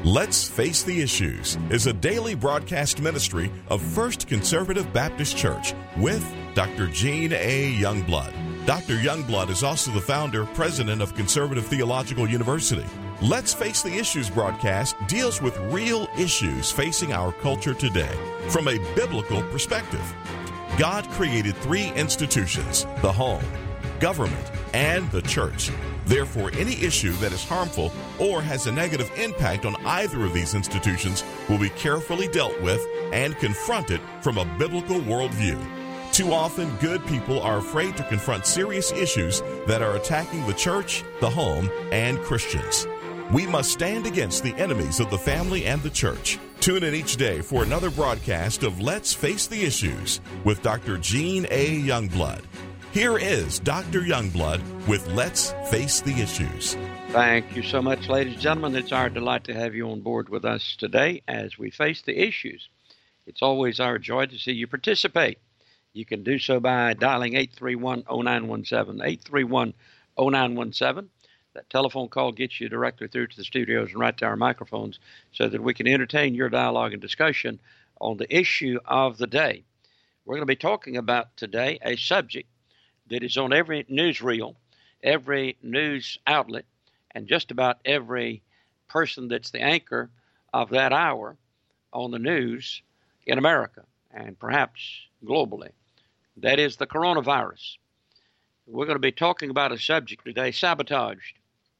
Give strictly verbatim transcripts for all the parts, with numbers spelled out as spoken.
Let's Face the Issues is a daily broadcast ministry of First Conservative Baptist Church with Doctor Gene A. Youngblood. Doctor Youngblood is also the founder, president of Conservative Theological University. Let's Face the Issues broadcast deals with real issues facing our culture today from a biblical perspective. God created three institutions: the home, government, and the church. Therefore, any issue that is harmful or has a negative impact on either of these institutions will be carefully dealt with and confronted from a biblical worldview. Too often, good people are afraid to confront serious issues that are attacking the church, the home, and Christians. We must stand against the enemies of the family and the church. Tune in each day for another broadcast of Let's Face the Issues with Doctor Gene A. Youngblood. Here is Doctor Youngblood with Let's Face the Issues. Thank you so much, ladies and gentlemen. It's our delight to have you on board with us today as we face the issues. It's always our joy to see you participate. You can do so by dialing eight three one, oh nine one seven, eight three one, oh nine one seven. That telephone call gets you directly through to the studios and right to our microphones so that we can entertain your dialogue and discussion on the issue of the day. We're going to be talking about today a subject that is on every newsreel, every news outlet, and just about every person that's the anchor of that hour on the news in America and perhaps globally. That is the coronavirus. We're going to be talking about a subject today: sabotaged.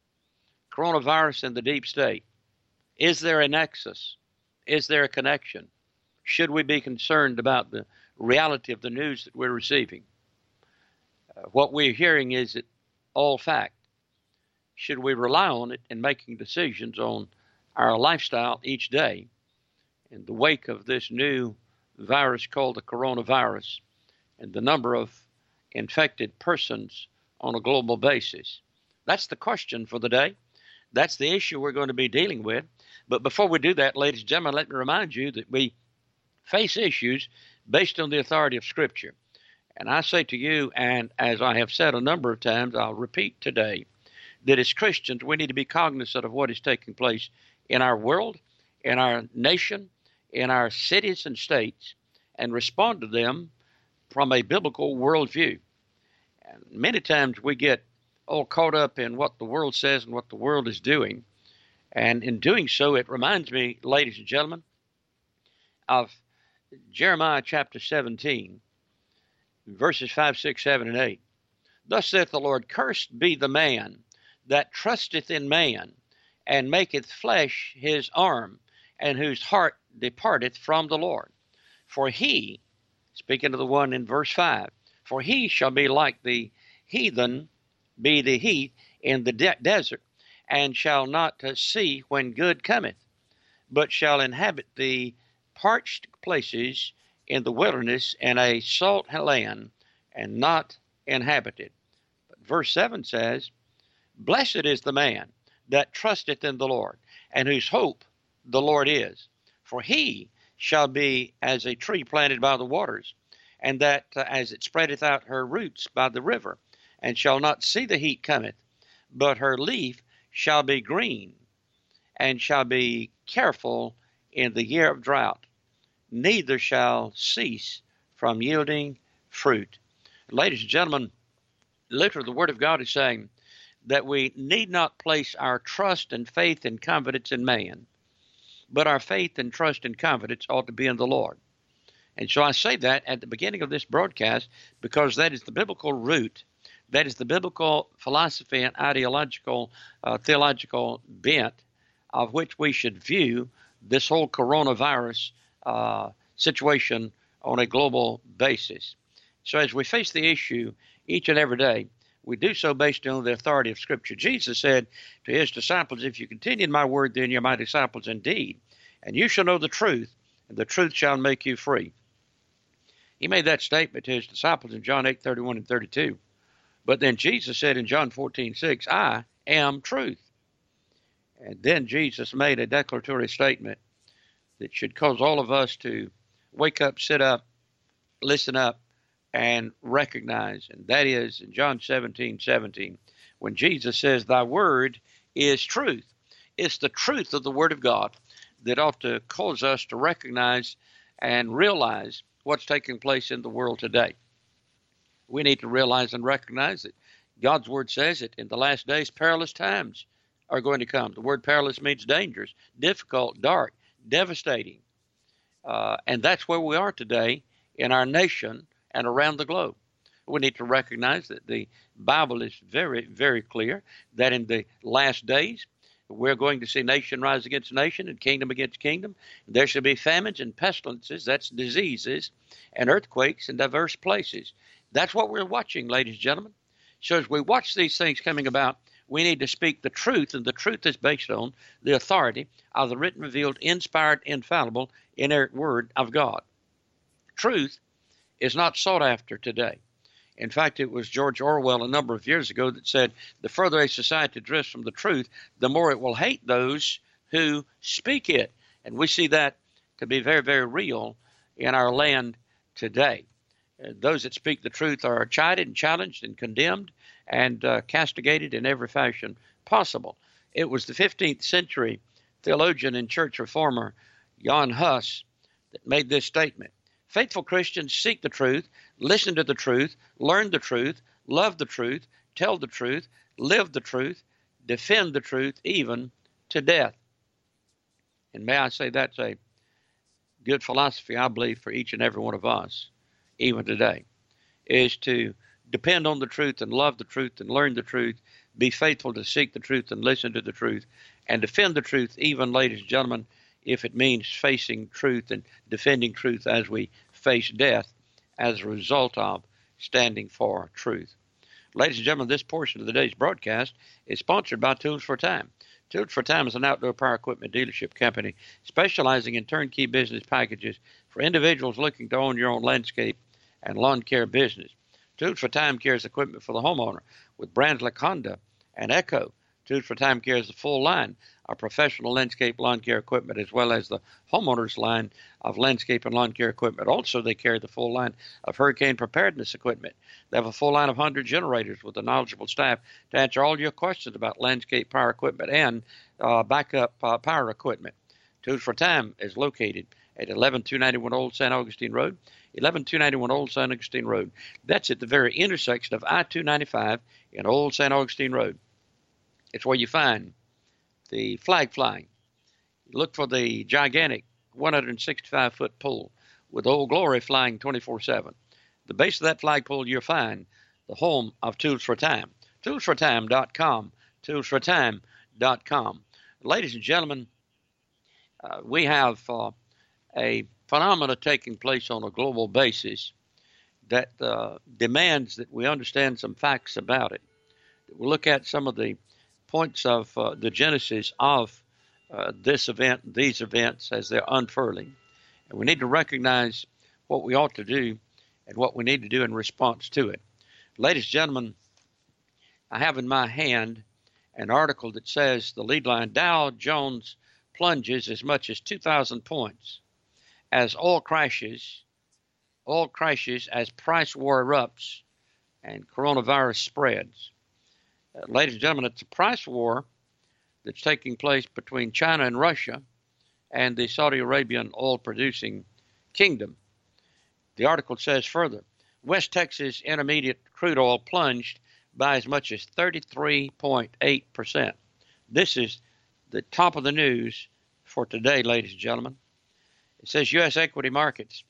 Coronavirus and the deep state. Is there a nexus? Is there a connection? Should we be concerned about the reality of the news that we're receiving? Uh, what we're hearing, is it all fact? Should we rely on it in making decisions on our lifestyle each day in the wake of this new virus called the coronavirus and the number of infected persons on a global basis? That's the question for the day. That's the issue we're going to be dealing with. But before we do that, ladies and gentlemen, let me remind you that we face issues based on the authority of Scripture. And I say to you, and as I have said a number of times, I'll repeat today, that as Christians, we need to be cognizant of what is taking place in our world, in our nation, in our cities and states, and respond to them from a biblical worldview. And many times we get all caught up in what the world says and what the world is doing. And in doing so, it reminds me, ladies and gentlemen, of Jeremiah chapter seventeen, verses five, six, seven, and eight. Thus saith the Lord, cursed be the man that trusteth in man, and maketh flesh his arm, and whose heart departeth from the Lord. For he, speaking of the one in verse five, for he shall be like the heathen, be the heat in the de- desert, and shall not uh, see when good cometh, but shall inhabit the parched places in the wilderness, in a salt land, and not inhabited. But verse seven says, blessed is the man that trusteth in the Lord, and whose hope the Lord is. For he shall be as a tree planted by the waters, and that uh, as it spreadeth out her roots by the river, and shall not see the heat cometh, but her leaf shall be green, and shall be careful in the year of drought, neither shall cease from yielding fruit. Ladies and gentlemen, literally the Word of God is saying that we need not place our trust and faith and confidence in man, but our faith and trust and confidence ought to be in the Lord. And so I say that at the beginning of this broadcast because that is the biblical root. That is the biblical philosophy and ideological, uh, theological bent of which we should view this whole coronavirus uh, situation on a global basis. So as we face the issue each and every day, we do so based on the authority of Scripture. Jesus said to his disciples, if you continue in my word, then you're my disciples indeed, and you shall know the truth, and the truth shall make you free. He made that statement to his disciples in John eight, thirty-one and thirty-two. But then Jesus said in John fourteen, six, I am truth. And then Jesus made a declaratory statement that should cause all of us to wake up, sit up, listen up, and recognize. And that is in John seventeen, seventeen, when Jesus says, thy word is truth. It's the truth of the Word of God that ought to cause us to recognize and realize what's taking place in the world today. We need to realize and recognize it. God's Word says it. In the last days, perilous times are going to come. The word perilous means dangerous, difficult, dark, devastating. Uh, and that's where we are today in our nation and around the globe. We need to recognize that the Bible is very, very clear that in the last days, we're going to see nation rise against nation and kingdom against kingdom. There shall be famines and pestilences, that's diseases, and earthquakes in diverse places. That's what we're watching, ladies and gentlemen. So as we watch these things coming about, we need to speak the truth, and the truth is based on the authority of the written, revealed, inspired, infallible, inerrant Word of God. Truth is not sought after today. In fact, it was George Orwell a number of years ago that said, the further a society drifts from the truth, the more it will hate those who speak it. And we see that to be very, very real in our land today. Uh, those that speak the truth are chided and challenged and condemned and uh, castigated in every fashion possible. It was the fifteenth century theologian and church reformer Jan Hus that made this statement. Faithful Christians seek the truth, listen to the truth, learn the truth, love the truth, tell the truth, live the truth, defend the truth, even to death. And may I say that's a good philosophy, I believe, for each and every one of us, even today, is to depend on the truth and love the truth and learn the truth, be faithful to seek the truth and listen to the truth, and defend the truth, even, ladies and gentlemen, if it means facing truth and defending truth as we face death as a result of standing for truth. Ladies and gentlemen, this portion of the day's broadcast is sponsored by Tools for Time. Tools for Time is an outdoor power equipment dealership company specializing in turnkey business packages for individuals looking to own your own landscape and lawn care business. Tools for Time carries equipment for the homeowner with brands like Honda and Echo. Tools for Time carries the full line of professional landscape lawn care equipment, as well as the homeowner's line of landscape and lawn care equipment. Also, they carry the full line of hurricane preparedness equipment. They have a full line of one hundred generators with a knowledgeable staff to answer all your questions about landscape power equipment and uh, backup uh, power equipment. Tools for Time is located at eleven two ninety-one Old San Augustine Road, eleven two ninety-one Old San Augustine Road. That's at the very intersection of I two ninety-five and Old San Augustine Road. It's where you find the flag flying. Look for the gigantic one hundred sixty-five foot pole with Old Glory flying twenty-four seven. The base of that flagpole, you'll find the home of Tools for Time. tools for time dot com. tools for time dot com. Ladies and gentlemen, uh, we have uh, a phenomena taking place on a global basis that uh, demands that we understand some facts about it. We'll look at some of the points of uh, the genesis of uh, this event, these events as they're unfurling. And we need to recognize what we ought to do and what we need to do in response to it. Ladies and gentlemen, I have in my hand an article that says the lead line, Dow Jones plunges as much as two thousand points as oil crashes, oil crashes as price war erupts and coronavirus spreads. Uh, ladies and gentlemen, it's a price war that's taking place between China and Russia and the Saudi Arabian oil-producing kingdom. The article says further, West Texas Intermediate crude oil plunged by as much as thirty-three point eight percent. This is the top of the news for today, ladies and gentlemen. It says U S equity markets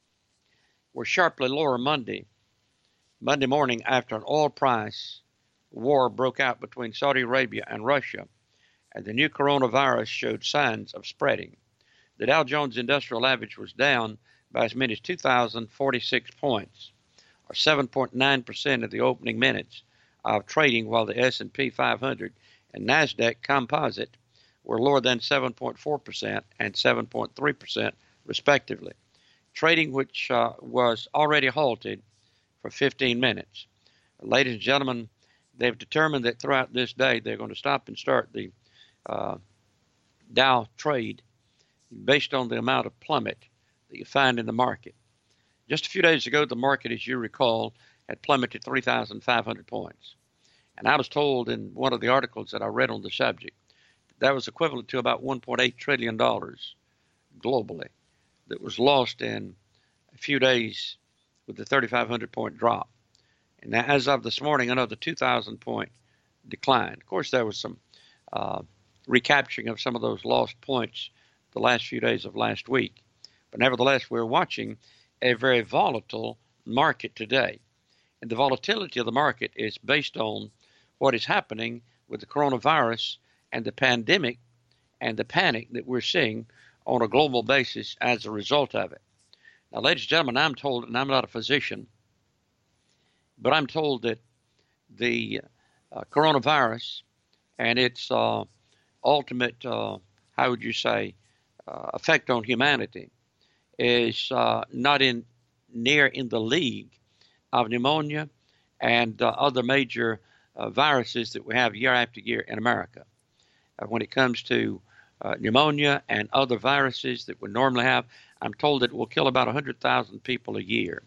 were sharply lower Monday, Monday morning after an oil price war broke out between Saudi Arabia and Russia, and the new coronavirus showed signs of spreading. The Dow Jones Industrial Average was down by as many as two thousand forty-six points, or seven point nine percent of the opening minutes of trading, while the S and P five hundred and NASDAQ Composite were lower than seven point four percent and seven point three percent, respectively. Trading, which uh, was already halted for fifteen minutes. Ladies and gentlemen, they've determined that throughout this day they're going to stop and start the uh, Dow trade based on the amount of plummet that you find in the market. Just a few days ago, the market, as you recall, had plummeted three thousand five hundred points. And I was told in one of the articles that I read on the subject, That was equivalent to about one point eight trillion dollars globally that was lost in a few days with the thirty-five hundred point drop. And now, as of this morning, another two thousand point decline. Of course, there was some uh, recapturing of some of those lost points the last few days of last week. But nevertheless, we're watching a very volatile market today. And the volatility of the market is based on what is happening with the coronavirus and the pandemic and the panic that we're seeing on a global basis as a result of it. Now, ladies and gentlemen, I'm told, and I'm not a physician, but I'm told that the uh, coronavirus and its uh, ultimate, uh, how would you say, uh, effect on humanity is uh, not in near in the league of pneumonia and uh, other major uh, viruses that we have year after year in America. Uh, when it comes to uh, pneumonia and other viruses that we normally have, I'm told that it will kill about one hundred thousand people a year.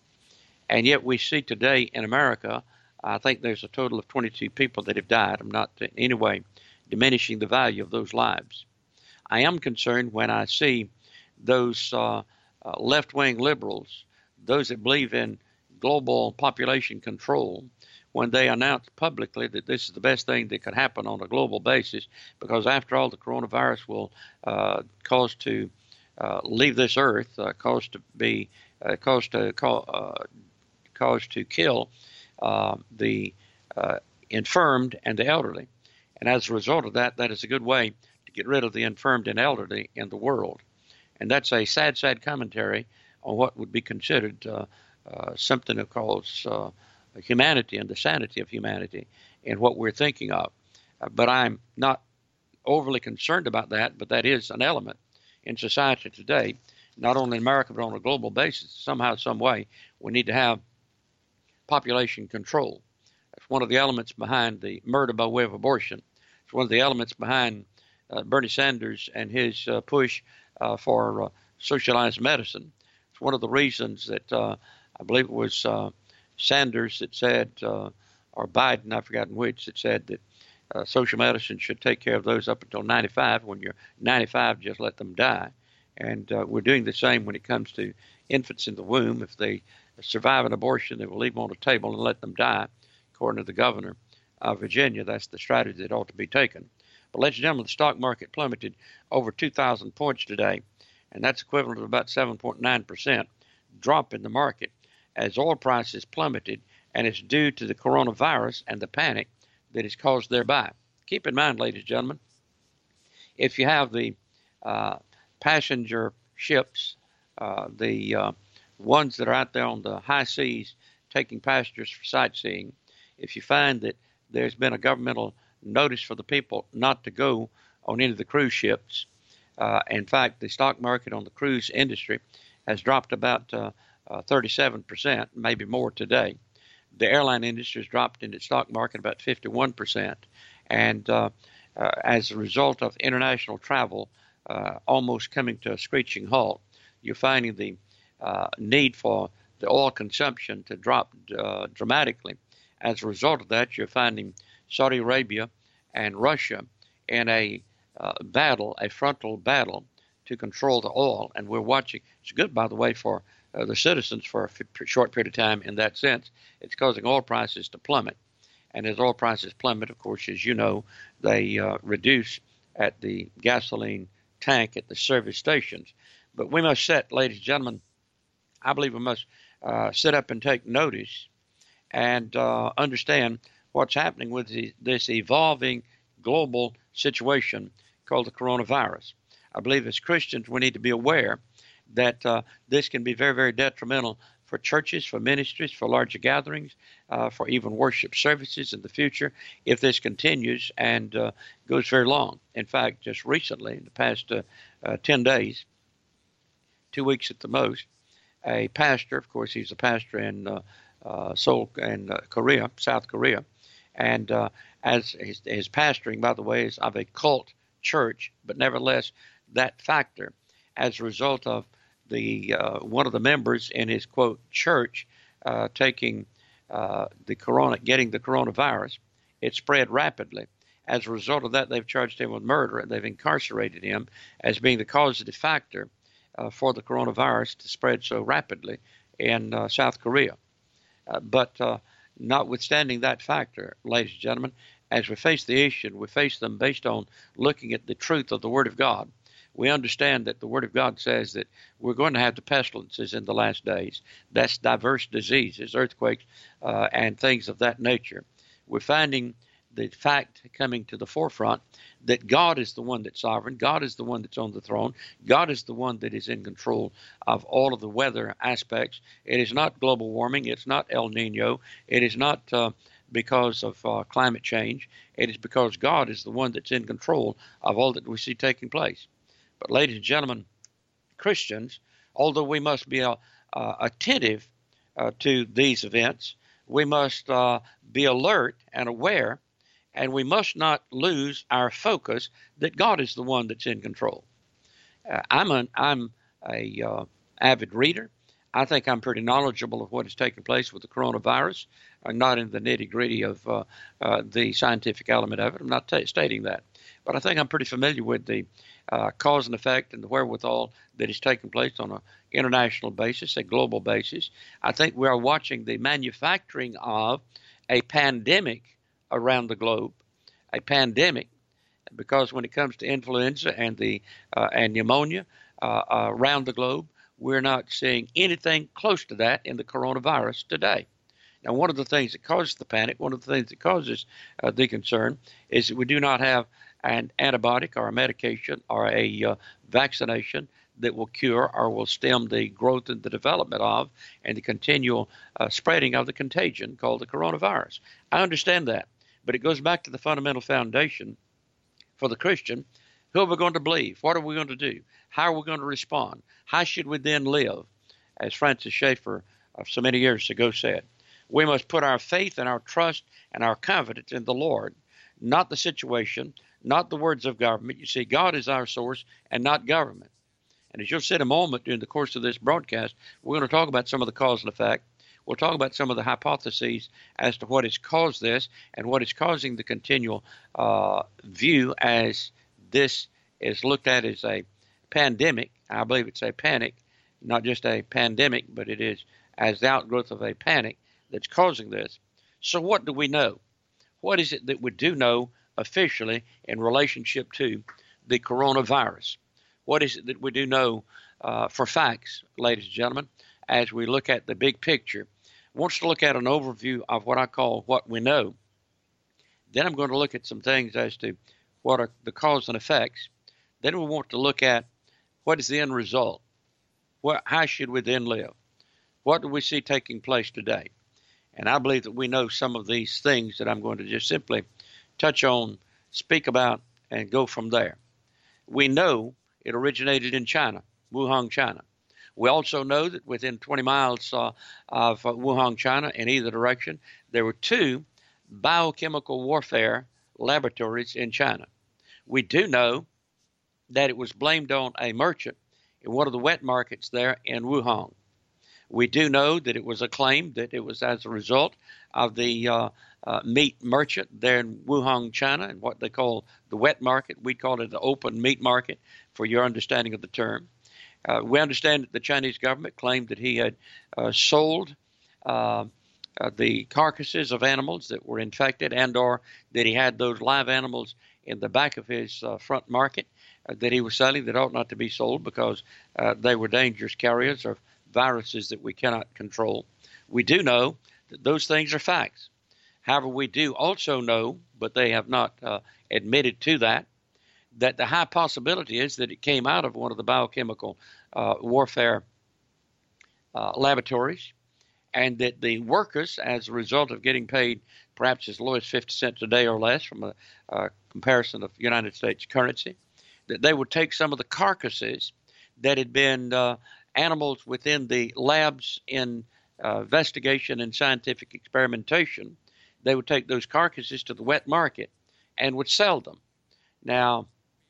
And yet we see today in America, I think there's a total of twenty-two people that have died. I'm not in any way diminishing the value of those lives. I am concerned when I see those uh, uh, left-wing liberals, those that believe in global population control, when they announce publicly that this is the best thing that could happen on a global basis, because after all, the coronavirus will uh, cause to uh, leave this earth, uh, cause to be, uh, cause to cause, uh, cause to kill uh, the uh, infirmed and the elderly, and as a result of that, that is a good way to get rid of the infirmed and elderly in the world, and that's a sad, sad commentary on what would be considered uh, uh, something that calls uh, humanity and the sanity of humanity and what we're thinking of. Uh, but I'm not overly concerned about that, but that is an element in society today, not only in America, but on a global basis. Somehow, some way, we need to have population control. That's one of the elements behind the murder by way of abortion. It's one of the elements behind uh, Bernie Sanders and his uh, push uh, for uh, socialized medicine. It's one of the reasons that uh, I believe it was uh, Sanders that said, uh, or Biden, I've forgotten which, that said that uh, social medicine should take care of those up until ninety-five. When you're ninety-five, just let them die. And uh, we're doing the same when it comes to infants in the womb. If they survive an abortion, they will leave them on a table and let them die. According to the governor of Virginia, that's the strategy that ought to be taken. But ladies and gentlemen, the stock market plummeted over two thousand points today, and that's equivalent to about seven point nine percent drop in the market as oil prices plummeted, and it's due to the coronavirus and the panic that is caused thereby. Keep in mind, ladies and gentlemen, if you have the uh, passenger ships, uh, the uh, ones that are out there on the high seas taking passengers for sightseeing, if you find that there's been a governmental notice for the people not to go on any of the cruise ships, uh, in fact, the stock market on the cruise industry has dropped about uh, uh, thirty-seven percent, maybe more today. The airline industry has dropped in its stock market about fifty-one percent. And uh, uh, as a result of international travel uh, almost coming to a screeching halt, you're finding the uh, need for the oil consumption to drop uh, dramatically. As a result of that, you're finding Saudi Arabia and Russia in a uh, battle, a frontal battle to control the oil. And we're watching. It's good, by the way, for uh, the citizens for a f- short period of time in that sense. It's causing oil prices to plummet. And as oil prices plummet, of course, as you know, they uh, reduce at the gasoline tank at the service stations. But we must set, ladies and gentlemen, I believe we must uh, sit up and take notice and uh, understand what's happening with the, this evolving global situation called the coronavirus. I believe as Christians we need to be aware that uh, this can be very, very detrimental for churches, for ministries, for larger gatherings, uh, for even worship services in the future if this continues and uh, goes very long. In fact, just recently, in the past uh, uh, ten days, two weeks at the most, a pastor, of course, he's a pastor in uh, uh, Seoul and uh, Korea, South Korea, and uh, as his, his pastoring, by the way, is of a cult church, but nevertheless, that factor, as a result of the uh, one of the members in his quote church uh, taking uh, the corona, getting the coronavirus, it spread rapidly, As a result of that, they've charged him with murder, and they've incarcerated him as being the causative factor uh, for the coronavirus to spread so rapidly in uh, South Korea. Uh, but uh, notwithstanding that factor, ladies and gentlemen, as we face the issue, we face them based on looking at the truth of the Word of God. We understand that the Word of God says that we're going to have the pestilences in the last days. That's diverse diseases, earthquakes, uh, and things of that nature. We're finding the fact coming to the forefront that God is the one that's sovereign. God is the one that's on the throne. God is the one that is in control of all of the weather aspects. It is not global warming. It's not El Nino. It is not uh, because of uh, climate change. It is because God is the one that's in control of all that we see taking place. But ladies and gentlemen, Christians, although we must be uh, uh, attentive uh, to these events, we must uh, be alert and aware, and we must not lose our focus that God is the one that's in control. Uh, I'm an I'm a uh, avid reader. I think I'm pretty knowledgeable of what is taking place with the coronavirus. I'm not in the nitty-gritty of uh, uh, the scientific element of it. I'm not t- stating that. But I think I'm pretty familiar with the uh, cause and effect and the wherewithal that is taking place on an international basis, a global basis. I think we are watching the manufacturing of a pandemic around the globe, a pandemic, because when it comes to influenza and the uh, and pneumonia uh, uh, around the globe, we're not seeing anything close to that in the coronavirus today. Now, one of the things that causes the panic, one of the things that causes uh, the concern, is that we do not have an antibiotic or a medication or a uh, vaccination that will cure or will stem the growth and the development of and the continual uh, spreading of the contagion called the coronavirus. I understand that, but it goes back to the fundamental foundation for the Christian. Who are we going to believe? What are we going to do? How are we going to respond? How should we then live? As Francis Schaeffer uh, so many years ago said, we must put our faith and our trust and our confidence in the Lord, not the situation, not the words of government. You see, God is our source and not government. And as you'll see in a moment during the course of this broadcast, we're going to talk about some of the cause and effect. We'll talk about some of the hypotheses as to what has caused this and what is causing the continual uh, view as this is looked at as a pandemic. I believe it's a panic, not just a pandemic, but it is as the outgrowth of a panic that's causing this. So what do we know? What is it that we do know officially in relationship to the coronavirus? What is it that we do know uh, for facts, ladies and gentlemen, as we look at the big picture? I want us to look at an overview of what I call what we know. Then I'm going to look at some things as to what are the cause and effects. Then we want to look at what is the end result. What, how should we then live? What do we see taking place today? And I believe that we know some of these things that I'm going to just simply touch on, speak about, and go from there. We know it originated in China, Wuhan, China. We also know that within twenty miles uh, of uh, Wuhan, China, in either direction, there were two biochemical warfare laboratories in China. We do know that it was blamed on a merchant in one of the wet markets there in Wuhan. We do know that it was a claim that it was as a result of the uh, uh, meat merchant there in Wuhan, China, and what they call the wet market. We call it the open meat market for your understanding of the term. Uh, we understand that the Chinese government claimed that he had uh, sold uh, uh, the carcasses of animals that were infected, and or that he had those live animals in the back of his uh, front market uh, that he was selling that ought not to be sold because uh, they were dangerous carriers of viruses that we cannot control. We do know that those things are facts. However, we do also know, but they have not uh, admitted to that, that the high possibility is that it came out of one of the biochemical uh, warfare uh, laboratories, and that the workers, as a result of getting paid perhaps as low as fifty cents a day or less from a, a comparison of United States currency, that they would take some of the carcasses that had been uh, animals within the labs in uh, investigation and scientific experimentation. They would take those carcasses to the wet market and would sell them. Now,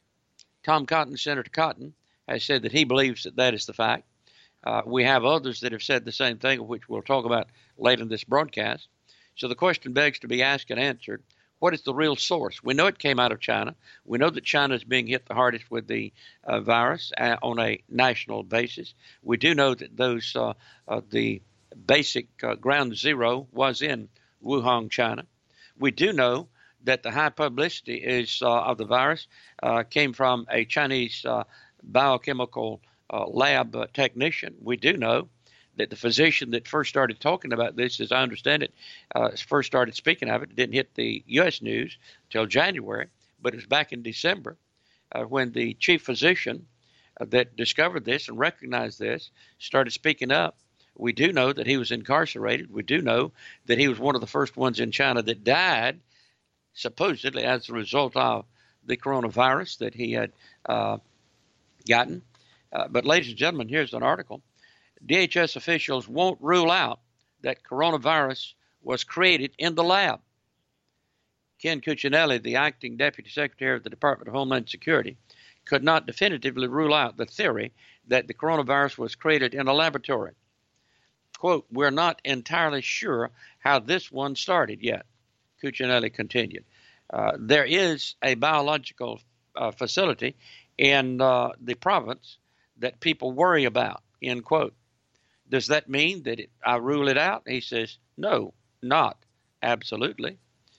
Tom Cotton, Senator Cotton, has said that he believes that that is the fact. Uh, we have others that have said the same thing, which we'll talk about later in this broadcast. So the question begs to be asked and answered, what is the real source? We know it came out of China. We know that China is being hit the hardest with the uh, virus uh, on a national basis. We do know that those uh, uh, the basic uh, ground zero was in Wuhan, China. We do know that the high publicity is uh, of the virus uh, came from a Chinese uh, biochemical uh, lab uh, technician. We do know that the physician that first started talking about this, as I understand it, uh, first started speaking of it, didn't hit the U S news until January, but it was back in December uh, when the chief physician uh, that discovered this and recognized this started speaking up. We do know that he was incarcerated. We do know that he was one of the first ones in China that died, supposedly as a result of the coronavirus that he had uh, gotten. Uh, but ladies and gentlemen, here's an article. D H S officials won't rule out that coronavirus was created in the lab. Ken Cuccinelli, the acting Deputy Secretary of the Department of Homeland Security, could not definitively rule out the theory that the coronavirus was created in a laboratory. Quote, we're not entirely sure how this one started yet, Cuccinelli continued. Uh, there is a biological uh, facility in uh, the province that people worry about, end quote. Does that mean that it, I rule it out? He says, no, not absolutely.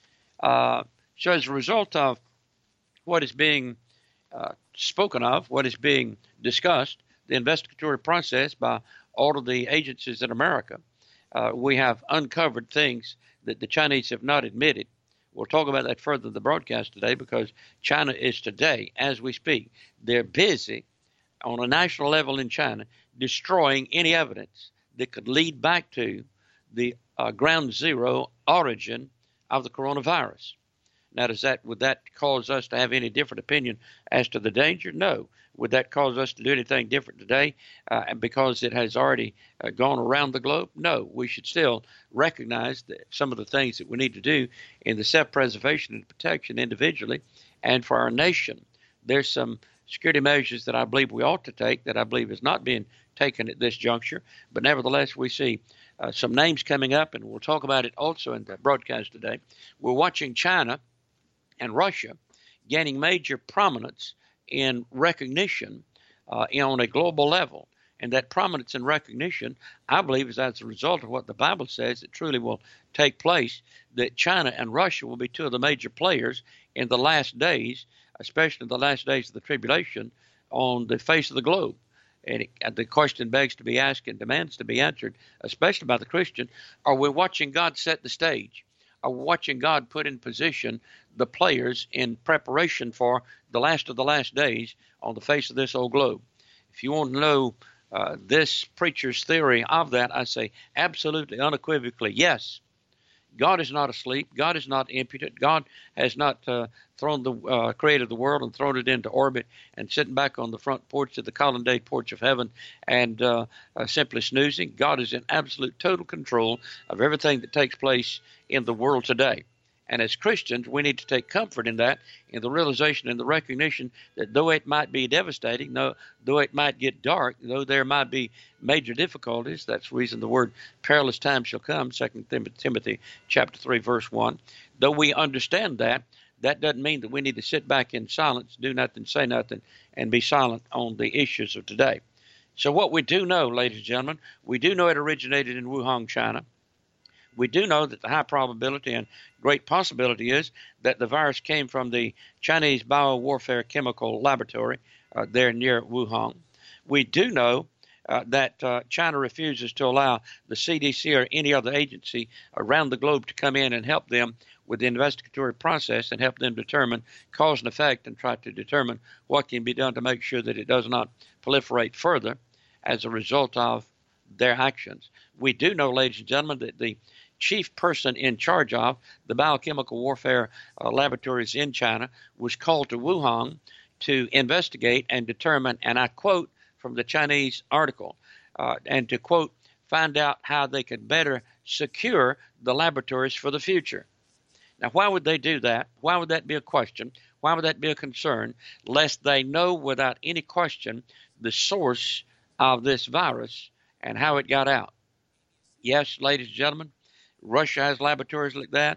Uh, so as a result of what is being uh, spoken of, what is being discussed, the investigatory process by all of the agencies in America, uh, we have uncovered things that the Chinese have not admitted. We'll talk about that further in the broadcast today because China is today, as we speak, they're busy on a national level in China destroying any evidence that could lead back to the uh, ground zero origin of the coronavirus. Now, does that would that cause us to have any different opinion as to the danger? No. Would that cause us to do anything different today uh, because it has already uh, gone around the globe? No. We should still recognize that some of the things that we need to do in the self-preservation and protection individually and for our nation. There's some security measures that I believe we ought to take that I believe is not being taken at this juncture. But nevertheless, we see uh, some names coming up, and we'll talk about it also in the broadcast today. We're watching China and Russia gaining major prominence in recognition uh, on a global level. And that prominence and recognition, I believe, is as a result of what the Bible says it truly will take place, that China and Russia will be two of the major players in the last days, especially in the last days of the tribulation, on the face of the globe. And it, the question begs to be asked and demands to be answered, especially by the Christian, are we watching God set the stage? Are we watching God put in position the players in preparation for the last of the last days on the face of this old globe? If you want to know uh, this preacher's theory of that, I say absolutely, unequivocally, yes. God is not asleep. God is not impotent. God has not uh, thrown the uh, created the world and thrown it into orbit and sitting back on the front porch of the colonnade porch of heaven and uh, uh, simply snoozing. God is in absolute total control of everything that takes place in the world today. And as Christians, we need to take comfort in that, in the realization and the recognition that though it might be devastating, though, though it might get dark, though there might be major difficulties, that's the reason the word perilous times shall come, Second Timothy chapter three, verse one. Though we understand that, that doesn't mean that we need to sit back in silence, do nothing, say nothing, and be silent on the issues of today. So what we do know, ladies and gentlemen, we do know it originated in Wuhan, China. We do know that the high probability and great possibility is that the virus came from the Chinese biowarfare chemical laboratory uh, there near Wuhan. We do know uh, that uh, China refuses to allow the C D C or any other agency around the globe to come in and help them with the investigatory process and help them determine cause and effect and try to determine what can be done to make sure that it does not proliferate further as a result of their actions. We do know, ladies and gentlemen, that the chief person in charge of the biochemical warfare uh, laboratories in China was called to Wuhan to investigate and determine, and I quote from the Chinese article, uh, and to quote, find out how they could better secure the laboratories for the future. Now, why would they do that? Why would that be a question? Why would that be a concern? Lest they know without any question the source of this virus and how it got out. Yes, ladies and gentlemen, Russia has laboratories like that.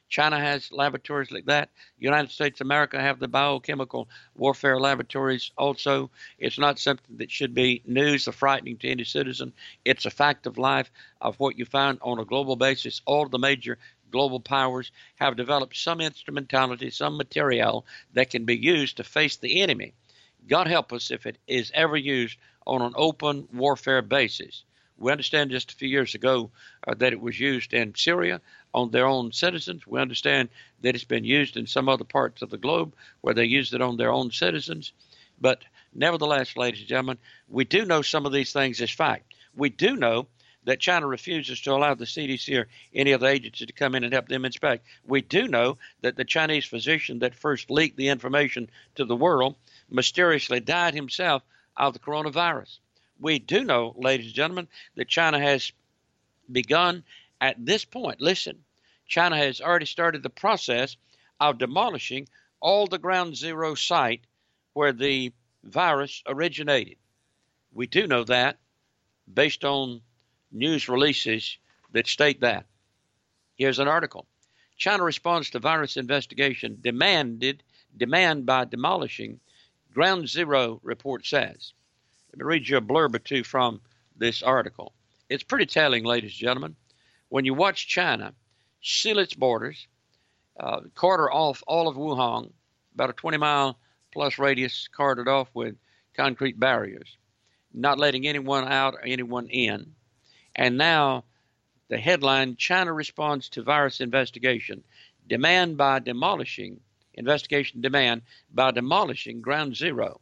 China has laboratories like that. United States of America have the biochemical warfare laboratories also. It's not something that should be news or frightening to any citizen. It's a fact of life of what you find on a global basis. All the major global powers have developed some instrumentality, some material that can be used to face the enemy. God help us if it is ever used on an open warfare basis. We understand just a few years ago uh, that it was used in Syria on their own citizens. We understand that it's been used in some other parts of the globe where they used it on their own citizens. But nevertheless, ladies and gentlemen, we do know some of these things as fact. We do know that China refuses to allow the C D C or any other agency to come in and help them inspect. We do know that the Chinese physician that first leaked the information to the world mysteriously died himself of the coronavirus. We do know, ladies and gentlemen, that China has begun at this point. Listen, China has already started the process of demolishing all the ground zero site where the virus originated. We do know that based on news releases that state that. Here's an article. China responds to virus investigation demanded demand by demolishing ground zero, report says. Let me read you a blurb or two from this article. It's pretty telling, ladies and gentlemen. When you watch China seal its borders, uh, quarter off all of Wuhan, about a twenty mile plus radius carted off with concrete barriers, not letting anyone out or anyone in. And now the headline, China responds to virus investigation, demand by demolishing, investigation demand by demolishing ground zero.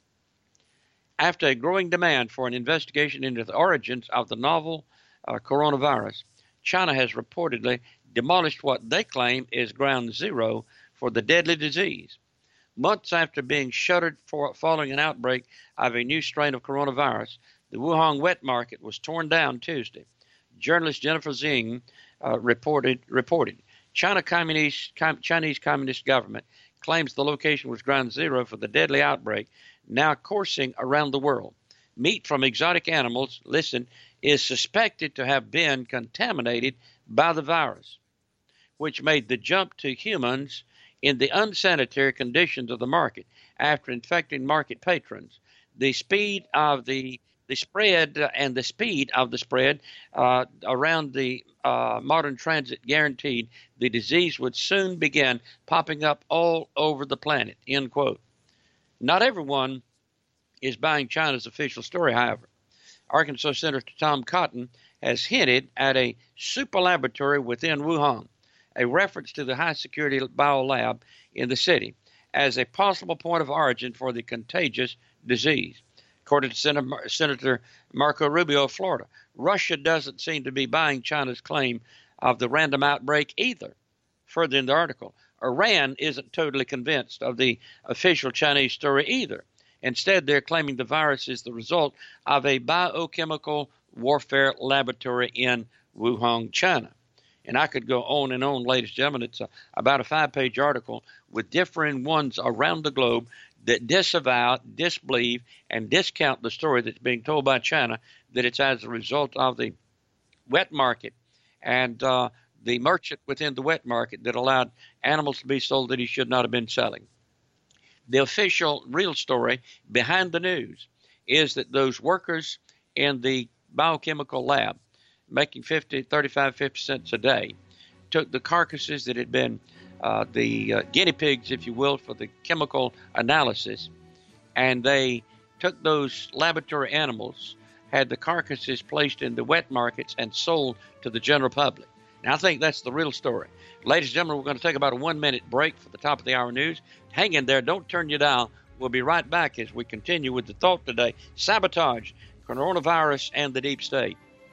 After a growing demand for an investigation into the origins of the novel uh, coronavirus, China has reportedly demolished what they claim is ground zero for the deadly disease. Months after being shuttered for, following an outbreak of a new strain of coronavirus, the Wuhan wet market was torn down Tuesday. Journalist Jennifer Zing uh, reported, reported China Communist, Com- Chinese Communist government claims the location was ground zero for the deadly outbreak now coursing around the world. Meat from exotic animals, listen, is suspected to have been contaminated by the virus, which made the jump to humans in the unsanitary conditions of the market after infecting market patrons. The speed of the the spread uh, and the speed of the spread uh, around the uh, modern transit guaranteed the disease would soon begin popping up all over the planet, end quote. Not everyone is buying China's official story, however. Arkansas Senator Tom Cotton has hinted at a super laboratory within Wuhan, a reference to the high-security biolab in the city, as a possible point of origin for the contagious disease. According to Senator, Senator Marco Rubio of Florida, Russia doesn't seem to be buying China's claim of the random outbreak either. Further in the article, Iran isn't totally convinced of the official Chinese story either. Instead, they're claiming the virus is the result of a biochemical warfare laboratory in Wuhan, China. And I could go on and on, ladies and gentlemen. It's a, about a five-page article with differing ones around the globe that disavow, disbelieve, and discount the story that's being told by China, that it's as a result of the wet market and uh, the merchant within the wet market that allowed animals to be sold that he should not have been selling. The official real story behind the news is that those workers in the biochemical lab, making fifty, thirty-five, fifty cents a day, took the carcasses that had been uh, the uh, guinea pigs, if you will, for the chemical analysis, and they took those laboratory animals, had the carcasses placed in the wet markets and sold to the general public. Now, I think that's the real story. Ladies and gentlemen, we're going to take about a one-minute break for the top of the hour news. Hang in there. Don't turn your dial. We'll be right back as we continue with the thought today, sabotage, coronavirus, and the deep state.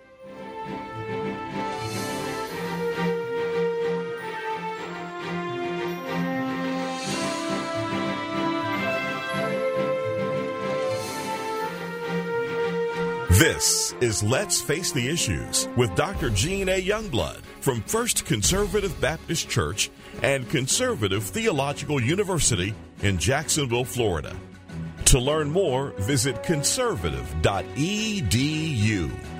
This is Let's Face the Issues with Doctor Gene A. Youngblood from First Conservative Baptist Church and Conservative Theological University in Jacksonville, Florida. To learn more, visit conservative dot e d u.